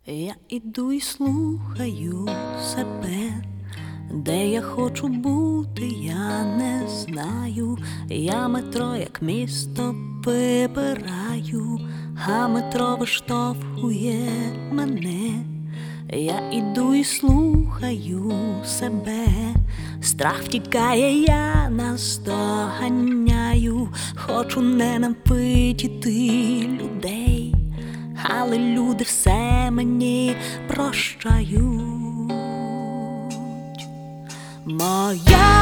Я іду і слухаю себе, де я хочу бути, я не знаю. Я метро, як місто, вибираю, а метро виштовхує мене. Я іду і слухаю себе, страх втікає, я наздоганяю. Хочу ненавидіти людей, але люди все мені прощають. Моя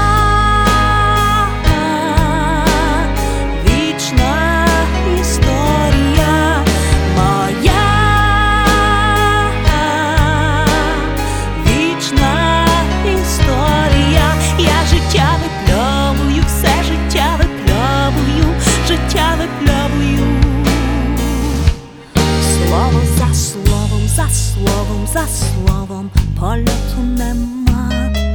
вічна історія, моя вічна історія. Я життя випльовую, все життя випльовую, життя випльовую. Слово за словом, за словом, за словом, польоту нема.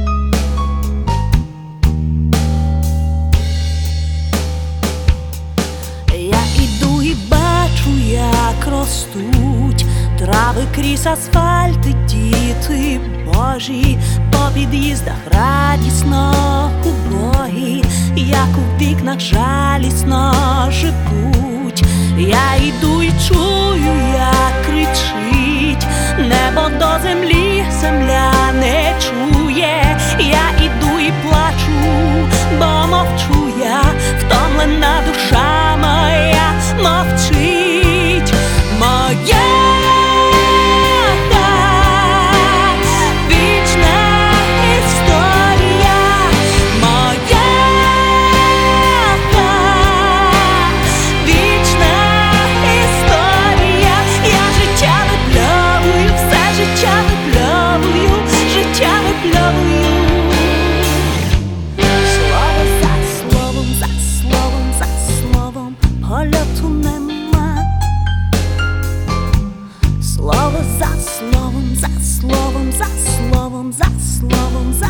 Я іду і бачу, як ростуть трави крізь асфальт, і діти Божі по під'їздах радісно убогі, як у вікнах жалісно живуть. Я іду і чую, як кричить небо до землі, земля не чує. Я іду і плачу, бо мовчу я, втомлена душа моя мовчить. Моя вічна історія, моя вічна історія. Я життя випльовую, все життя випльовую, життя випльовую. Слово за словом, за словом, за словом, польоту нема. Слово за словом, за словом, за словом, за словом, за